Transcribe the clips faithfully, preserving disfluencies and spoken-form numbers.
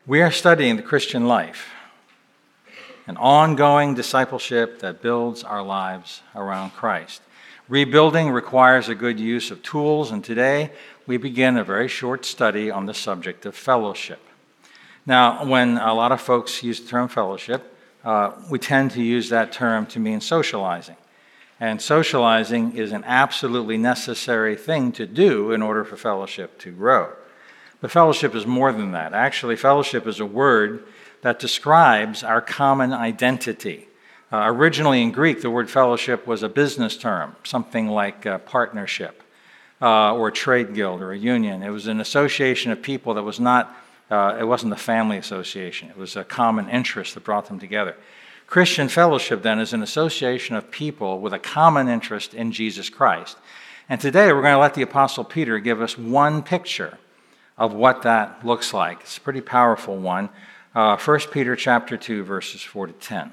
We are studying the Christian life, an ongoing discipleship that builds our lives around Christ. Rebuilding requires a good use of tools, and today we begin a very short study on the subject of fellowship. Now, when a lot of folks use the term fellowship, uh, we tend to use that term to mean socializing. And socializing is an absolutely necessary thing to do in order for fellowship to grow. But fellowship is more than that. Actually, fellowship is a word that describes our common identity. Uh, originally in Greek, the word fellowship was a business term, something like a partnership uh, or a trade guild or a union. It was an association of people that was not, uh, it wasn't a family association. It was a common interest that brought them together. Christian fellowship, then, is an association of people with a common interest in Jesus Christ. And today we're going to let the Apostle Peter give us one picture of what that looks like. It's a pretty powerful one. Uh, First Peter chapter two, verses four to ten.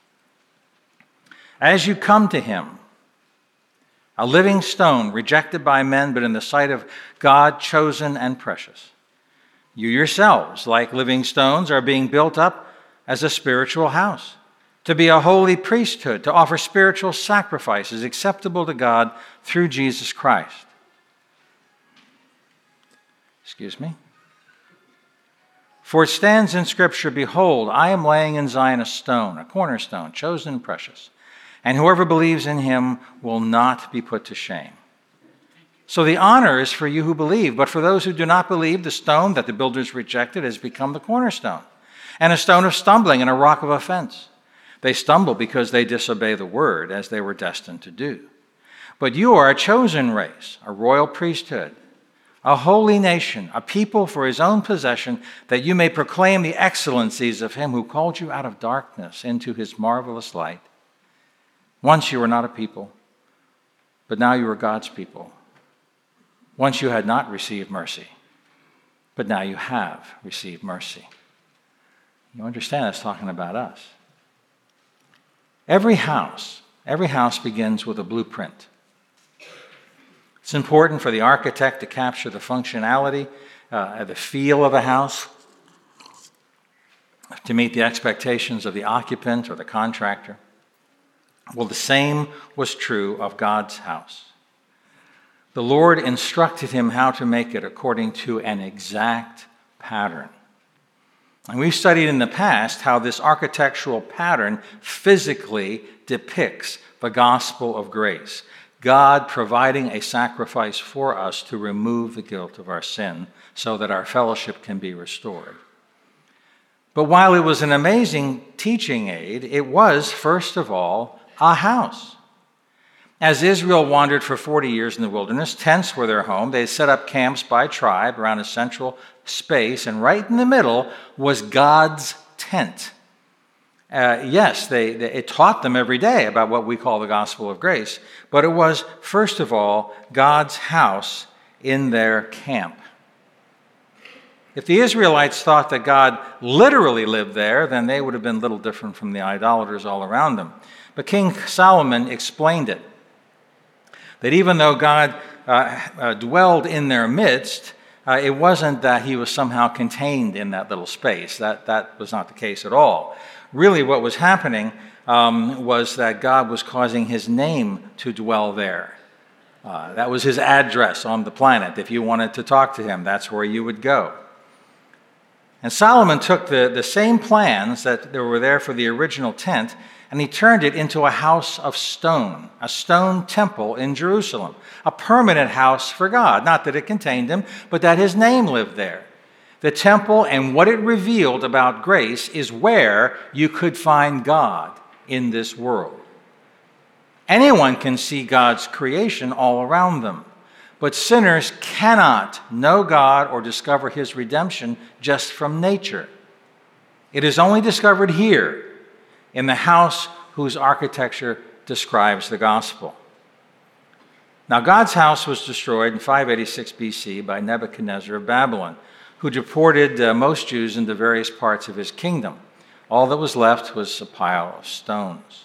As you come to him, a living stone, rejected by men, but in the sight of God, chosen and precious, you yourselves, like living stones, are being built up as a spiritual house, to be a holy priesthood, to offer spiritual sacrifices acceptable to God through Jesus Christ. Excuse me. For it stands in Scripture, behold, I am laying in Zion a stone, a cornerstone, chosen and precious, and whoever believes in him will not be put to shame. So the honor is for you who believe, but for those who do not believe, the stone that the builders rejected has become the cornerstone, and a stone of stumbling and a rock of offense. They stumble because they disobey the word, as they were destined to do. But you are a chosen race, a royal priesthood, a holy nation, a people for his own possession, that you may proclaim the excellencies of him who called you out of darkness into his marvelous light. Once you were not a people, but now you are God's people. Once you had not received mercy, but now you have received mercy. You understand that's talking about us. Every house, every house begins with a blueprint. It's important for the architect to capture the functionality, uh, the feel of a house, to meet the expectations of the occupant or the contractor. Well, the same was true of God's house. The Lord instructed him how to make it according to an exact pattern. And we've studied in the past how this architectural pattern physically depicts the gospel of grace. God providing a sacrifice for us to remove the guilt of our sin so that our fellowship can be restored. But while it was an amazing teaching aid, it was, first of all, a house. As Israel wandered for forty years in the wilderness, tents were their home. They set up camps by tribe around a central space, and right in the middle was God's tent. Uh, yes, they, they, it taught them every day about what we call the gospel of grace, but it was, first of all, God's house in their camp. If the Israelites thought that God literally lived there, then they would have been little different from the idolaters all around them. But King Solomon explained it, that even though God uh, uh, dwelled in their midst, uh, it wasn't that he was somehow contained in that little space. That, that was not the case at all. Really, what was happening um, was that God was causing his name to dwell there. Uh, that was his address on the planet. If you wanted to talk to him, that's where you would go. And Solomon took the, the same plans that were there for the original tent, and he turned it into a house of stone, a stone temple in Jerusalem, a permanent house for God. Not that it contained him, but that his name lived there. The temple and what it revealed about grace is where you could find God in this world. Anyone can see God's creation all around them, but sinners cannot know God or discover his redemption just from nature. It is only discovered here, in the house whose architecture describes the gospel. Now, God's house was destroyed in five eighty-six B C by Nebuchadnezzar of Babylon, who deported uh, most Jews into various parts of his kingdom. All that was left was a pile of stones.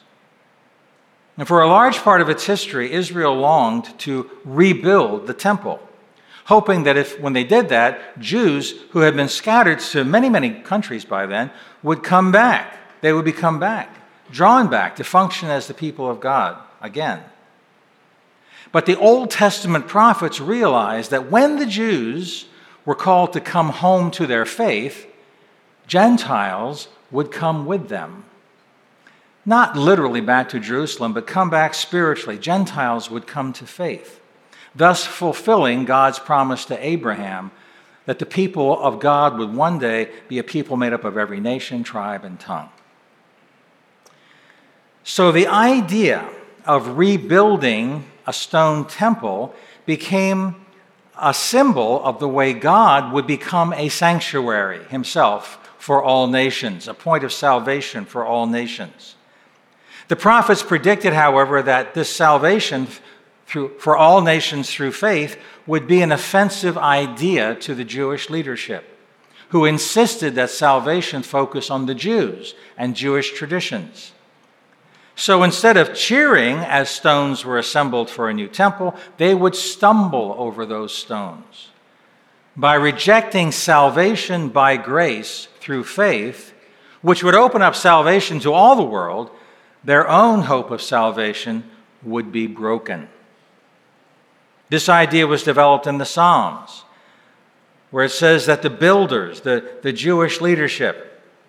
And for a large part of its history, Israel longed to rebuild the temple, hoping that if, when they did that, Jews who had been scattered to many, many countries by then would come back. They would become back, drawn back to function as the people of God again. But the Old Testament prophets realized that when the Jews were called to come home to their faith, Gentiles would come with them. Not literally back to Jerusalem, but come back spiritually. Gentiles would come to faith, thus fulfilling God's promise to Abraham that the people of God would one day be a people made up of every nation, tribe, and tongue. So the idea of rebuilding a stone temple became a symbol of the way God would become a sanctuary himself for all nations, a point of salvation for all nations. The prophets predicted, however, that this salvation through, for all nations through faith would be an offensive idea to the Jewish leadership, who insisted that salvation focus on the Jews and Jewish traditions. So instead of cheering as stones were assembled for a new temple, they would stumble over those stones. By rejecting salvation by grace through faith, which would open up salvation to all the world, their own hope of salvation would be broken. This idea was developed in the Psalms, where it says that the builders, the, the Jewish leadership,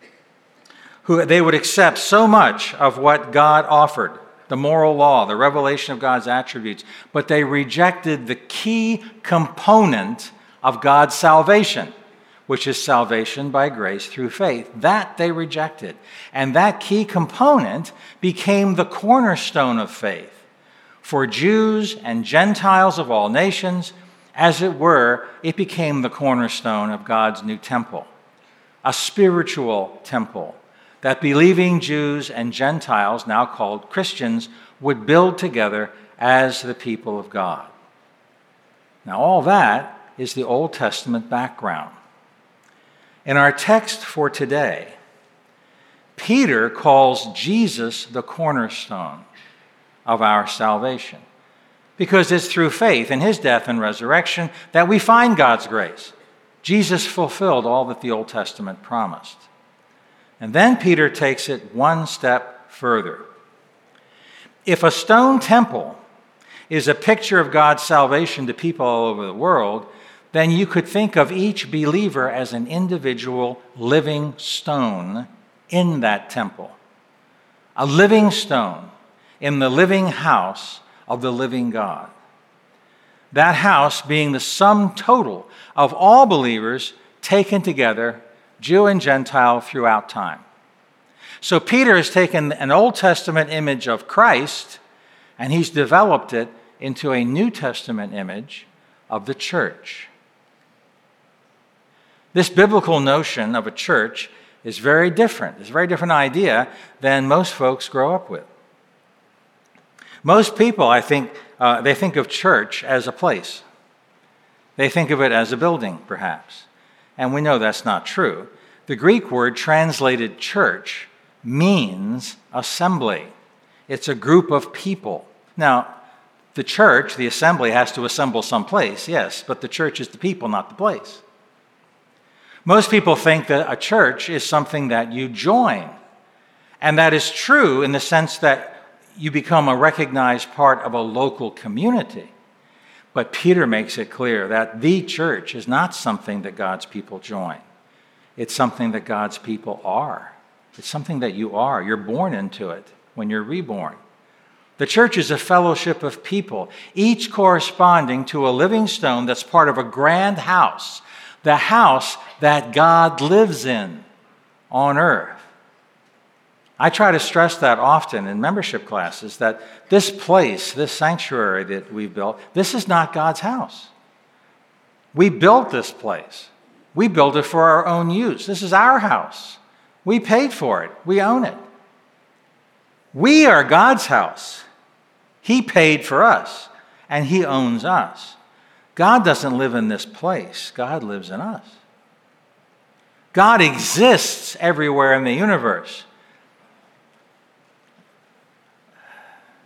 who they would accept so much of what God offered, the moral law, the revelation of God's attributes, but they rejected the key component of God's salvation, which is salvation by grace through faith. That they rejected. And that key component became the cornerstone of faith for Jews and Gentiles of all nations. As it were, it became the cornerstone of God's new temple, a spiritual temple that believing Jews and Gentiles, now called Christians, would build together as the people of God. Now, all that is the Old Testament background. In our text for today, Peter calls Jesus the cornerstone of our salvation, because it's through faith in his death and resurrection that we find God's grace. Jesus fulfilled all that the Old Testament promised. And then Peter takes it one step further. If a stone temple is a picture of God's salvation to people all over the world, then you could think of each believer as an individual living stone in that temple. A living stone in the living house of the living God. That house being the sum total of all believers taken together, Jew and Gentile, throughout time. So Peter has taken an Old Testament image of Christ and he's developed it into a New Testament image of the church. This biblical notion of a church is very different. It's a very different idea than most folks grow up with. Most people, I think, uh, they think of church as a place. They think of it as a building, perhaps. And we know that's not true. The Greek word translated church means assembly. It's a group of people. Now, the church, the assembly, has to assemble someplace, yes, but the church is the people, not the place. Most people think that a church is something that you join. And that is true in the sense that you become a recognized part of a local community. But Peter makes it clear that the church is not something that God's people join. It's something that God's people are. It's something that you are. You're born into it when you're reborn. The church is a fellowship of people, each corresponding to a living stone that's part of a grand house, the house that God lives in on earth. I try to stress that often in membership classes, that this place, this sanctuary that we've built, this is not God's house. We built this place. We built it for our own use. This is our house. We paid for it. We own it. We are God's house. He paid for us, and He owns us. God doesn't live in this place. God lives in us. God exists everywhere in the universe.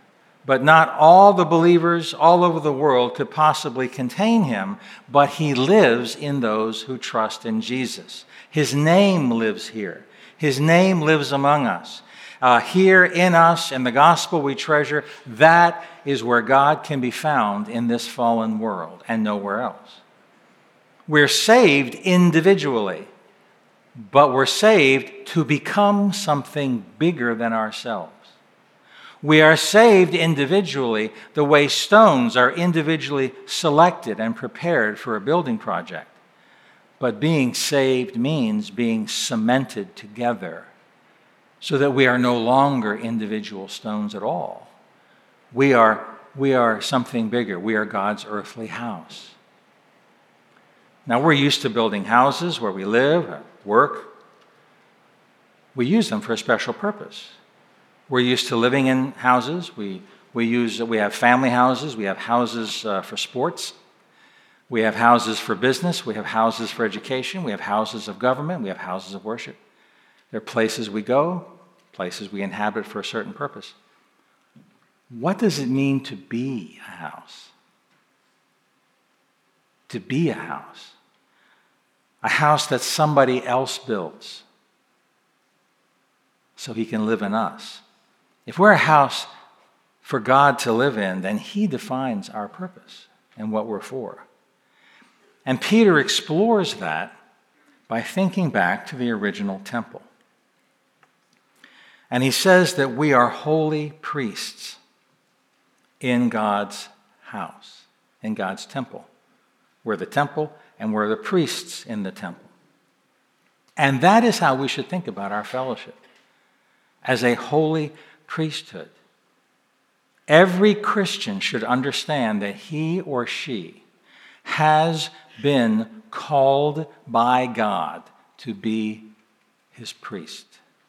but not all the believers all over the world could possibly contain him, but he lives in those who trust in Jesus. His name lives here. His name lives among us. Uh, here in us, in the gospel we treasure, that is where God can be found in this fallen world and nowhere else. We're saved individually, but we're saved to become something bigger than ourselves. We are saved individually the way stones are individually selected and prepared for a building project. But being saved means being cemented together so that we are no longer individual stones at all. We are, we are something bigger. We are God's earthly house. Now, we're used to building houses where we live, work. We use them for a special purpose. We're used to living in houses. We, we, use, we have family houses. We have houses uh, for sports. We have houses for business. We have houses for education. We have houses of government. We have houses of worship. They're places we go, places we inhabit for a certain purpose. What does it mean to be a house? To be a house. A house that somebody else builds so he can live in us. If we're a house for God to live in, then he defines our purpose and what we're for. And Peter explores that by thinking back to the original temple. And he says that we are holy priests in God's house, in God's temple. We're the temple, and we're the priests in the temple. And that is how we should think about our fellowship, as a holy priesthood. Every Christian should understand that he or she has been called by God to be his priest.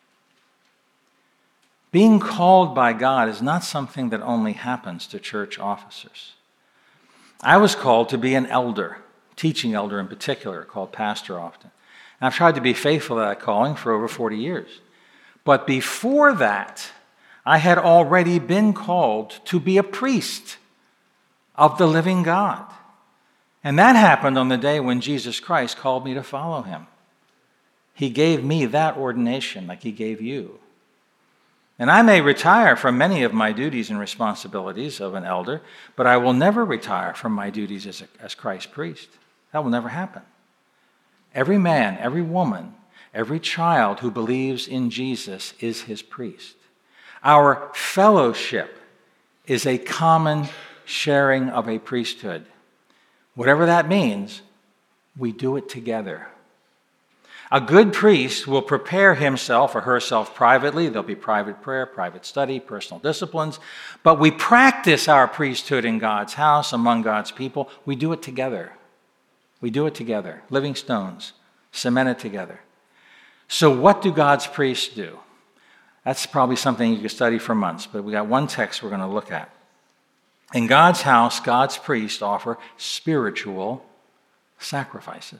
Being called by God is not something that only happens to church officers. I was called to be an elder, teaching elder in particular, called pastor often. And I've tried to be faithful to that calling for over forty years. But before that, I had already been called to be a priest of the living God. And that happened on the day when Jesus Christ called me to follow him. He gave me that ordination like he gave you. And I may retire from many of my duties and responsibilities of an elder, but I will never retire from my duties as, a, as Christ's priest. That will never happen. Every man, every woman, every child who believes in Jesus is his priest. Our fellowship is a common sharing of a priesthood. Whatever that means, we do it together. A good priest will prepare himself or herself privately. There'll be private prayer, private study, personal disciplines. But we practice our priesthood in God's house, among God's people. We do it together. We do it together. Living stones, cemented together. So what do God's priests do? That's probably something you could study for months, but we got one text we're going to look at. In God's house, God's priests offer spiritual sacrifices.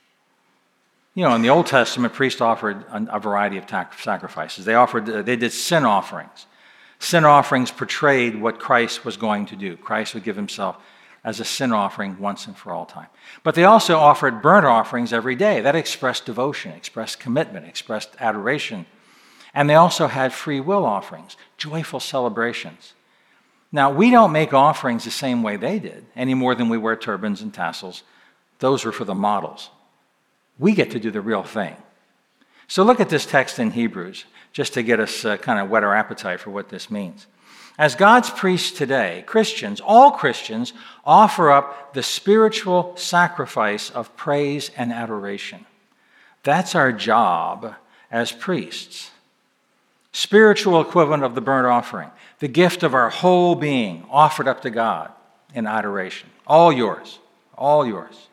You know, in the Old Testament, priests offered a variety of sacrifices. They offered, they did sin offerings. Sin offerings portrayed what Christ was going to do. Christ would give himself as a sin offering once and for all time. But they also offered burnt offerings every day. That expressed devotion, expressed commitment, expressed adoration. And they also had free will offerings, joyful celebrations. Now, we don't make offerings the same way they did, any more than we wear turbans and tassels. Those were for the models. We get to do the real thing. So look at this text in Hebrews, just to get us uh, kind of whet our appetite for what this means. As God's priests today, Christians, all Christians, offer up the spiritual sacrifice of praise and adoration. That's our job as priests. Spiritual equivalent of the burnt offering, the gift of our whole being offered up to God in adoration. All yours, all yours.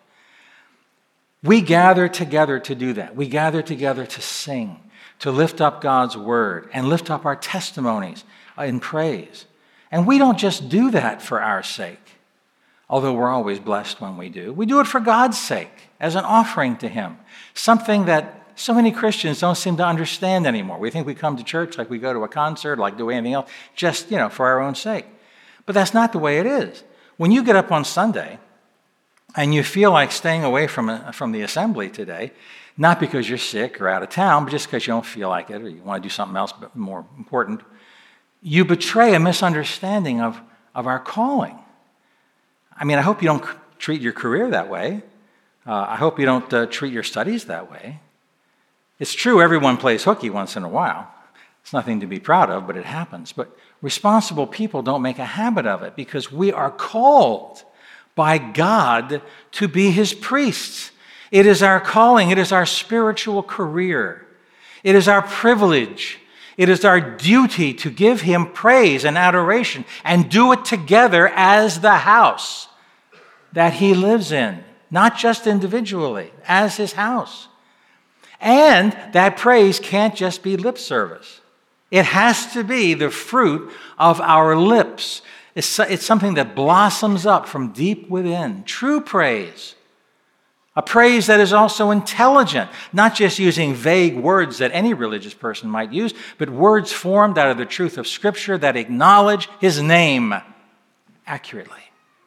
We gather together to do that. We gather together to sing, to lift up God's word, and lift up our testimonies in praise. And we don't just do that for our sake, although we're always blessed when we do. We do it for God's sake, as an offering to him, something that so many Christians don't seem to understand anymore. We think we come to church like we go to a concert, like do anything else, just, you know, for our own sake. But that's not the way it is. When you get up on Sunday and you feel like staying away from, from the assembly today, not because you're sick or out of town, but just because you don't feel like it or you want to do something else more important, you betray a misunderstanding of, of our calling. I mean, I hope you don't treat your career that way. Uh, I hope you don't uh, treat your studies that way. It's true everyone plays hooky once in a while. It's nothing to be proud of, but it happens. But responsible people don't make a habit of it because we are called by God to be his priests. It is our calling. It is our spiritual career. It is our privilege. It is our duty to give him praise and adoration and do it together as the house that he lives in, not just individually, as his house. And that praise can't just be lip service. It has to be the fruit of our lips. It's, it's something that blossoms up from deep within. True praise. A praise that is also intelligent, not just using vague words that any religious person might use, but words formed out of the truth of Scripture that acknowledge his name accurately.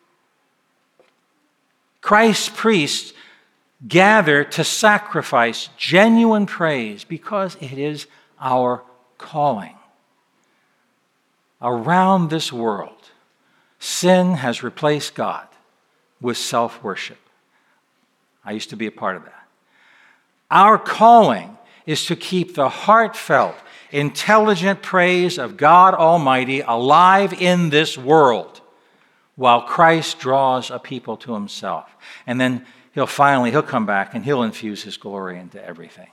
Christ's priests gather to sacrifice genuine praise because it is our calling. Around this world, sin has replaced God with self-worship. I used to be a part of that. Our calling is to keep the heartfelt, intelligent praise of God Almighty alive in this world while Christ draws a people to himself. And then he'll finally, he'll come back and he'll infuse his glory into everything.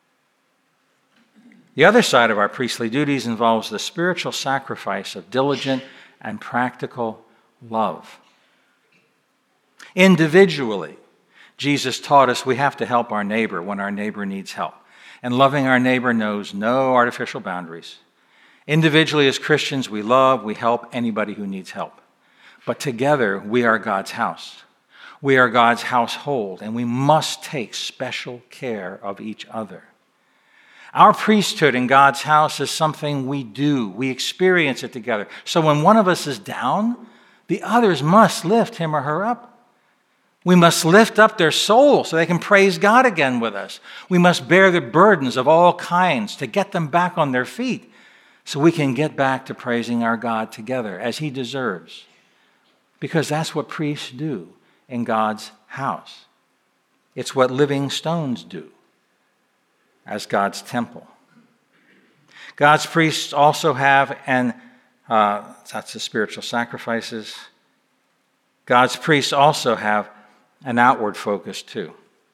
The other side of our priestly duties involves the spiritual sacrifice of diligent and practical love. Individually, Jesus taught us we have to help our neighbor when our neighbor needs help. And loving our neighbor knows no artificial boundaries. Individually, as Christians, we love, we help anybody who needs help. But together, we are God's house. We are God's household, and we must take special care of each other. Our priesthood in God's house is something we do. We experience it together. So when one of us is down, the others must lift him or her up. We must lift up their soul so they can praise God again with us. We must bear the burdens of all kinds to get them back on their feet so we can get back to praising our God together as he deserves. Because that's what priests do in God's house. It's what living stones do as God's temple. God's priests also have, and uh, that's the spiritual sacrifices. God's priests also have an outward focus too.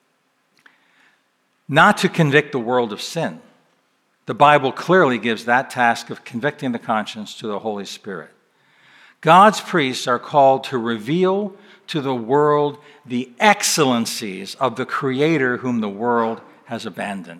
Not to convict the world of sin. The Bible clearly gives that task of convicting the conscience to the Holy Spirit. God's priests are called to reveal to the world the excellencies of the Creator whom the world has abandoned,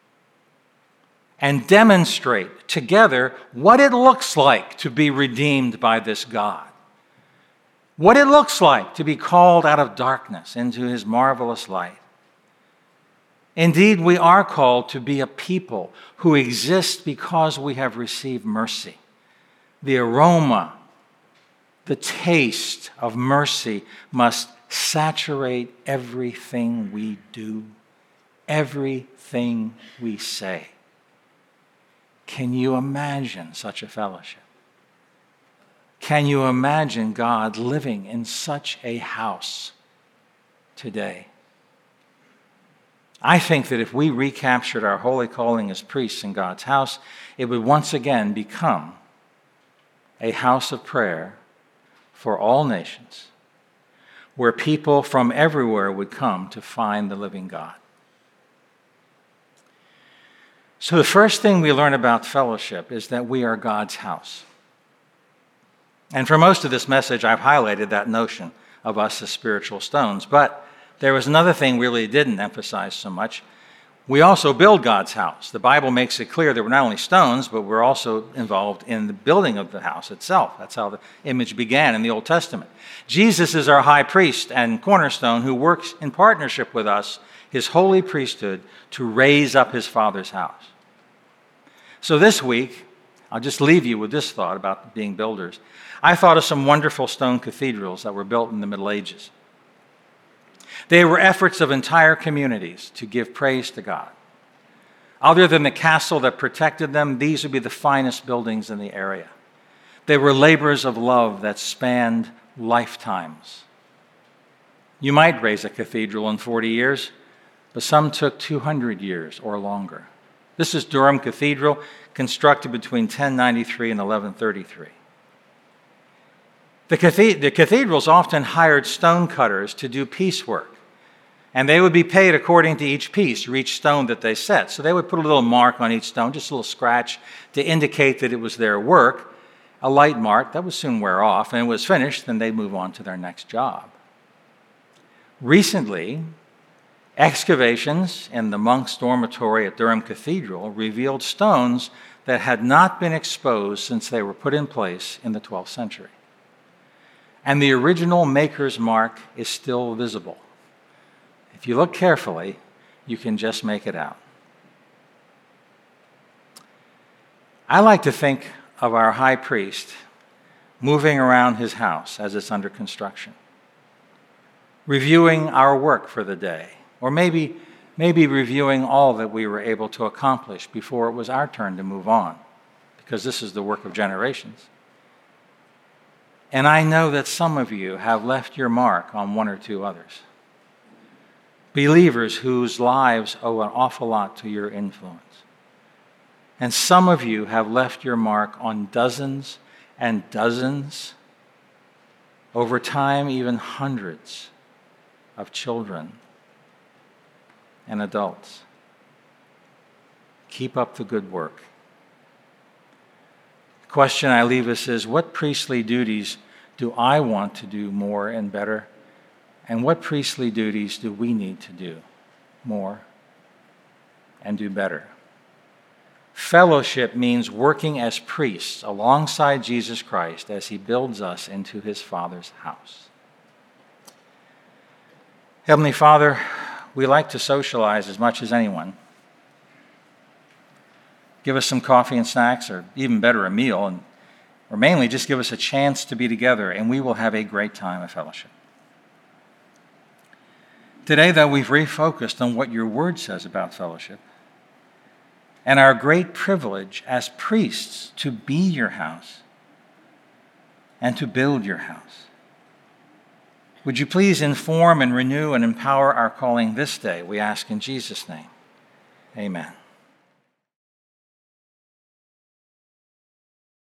and demonstrate together what it looks like to be redeemed by this God. What it looks like to be called out of darkness into his marvelous light. Indeed, we are called to be a people who exist because we have received mercy. The aroma, the taste of mercy must saturate everything we do, everything we say. Can you imagine such a fellowship? Can you imagine God living in such a house today? I think that if we recaptured our holy calling as priests in God's house, it would once again become a house of prayer for all nations, where people from everywhere would come to find the living God. So the first thing we learn about fellowship is that we are God's house. And for most of this message, I've highlighted that notion of us as spiritual stones. But there was another thing we really didn't emphasize so much. We also build God's house. The Bible makes it clear that we're not only stones, but we're also involved in the building of the house itself. That's how the image began in the Old Testament. Jesus is our high priest and cornerstone who works in partnership with us, his holy priesthood, to raise up his Father's house. So this week, I'll just leave you with this thought about being builders. I thought of some wonderful stone cathedrals that were built in the Middle Ages. They were efforts of entire communities to give praise to God. Other than the castle that protected them, these would be the finest buildings in the area. They were labors of love that spanned lifetimes. You might raise a cathedral in forty years, but some took two hundred years or longer. This is Durham Cathedral, constructed between ten ninety-three and eleven thirty-three. The, cathed- the cathedrals often hired stone cutters to do piecework, and they would be paid according to each piece, or each stone that they set. So they would put a little mark on each stone, just a little scratch, to indicate that it was their work, a light mark that would soon wear off, and when it was finished, then they'd move on to their next job. Recently, excavations in the monks' dormitory at Durham Cathedral revealed stones that had not been exposed since they were put in place in the twelfth century. And the original maker's mark is still visible. If you look carefully, you can just make it out. I like to think of our high priest moving around his house as it's under construction, reviewing our work for the day, or maybe, maybe reviewing all that we were able to accomplish before it was our turn to move on, because this is the work of generations. And I know that some of you have left your mark on one or two others. Believers whose lives owe an awful lot to your influence. And some of you have left your mark on dozens and dozens, over time even hundreds of children and adults. Keep up the good work. The question I leave us is, what priestly duties do I want to do more and better? And what priestly duties do we need to do more and do better? Fellowship means working as priests alongside Jesus Christ as he builds us into his Father's house. Heavenly Father, we like to socialize as much as anyone. Give us some coffee and snacks, or even better, a meal, and, or mainly just give us a chance to be together, and we will have a great time of fellowship. Today, though, we've refocused on what your word says about fellowship and our great privilege as priests to be your house and to build your house. Would you please inform and renew and empower our calling this day, we ask in Jesus' name. Amen.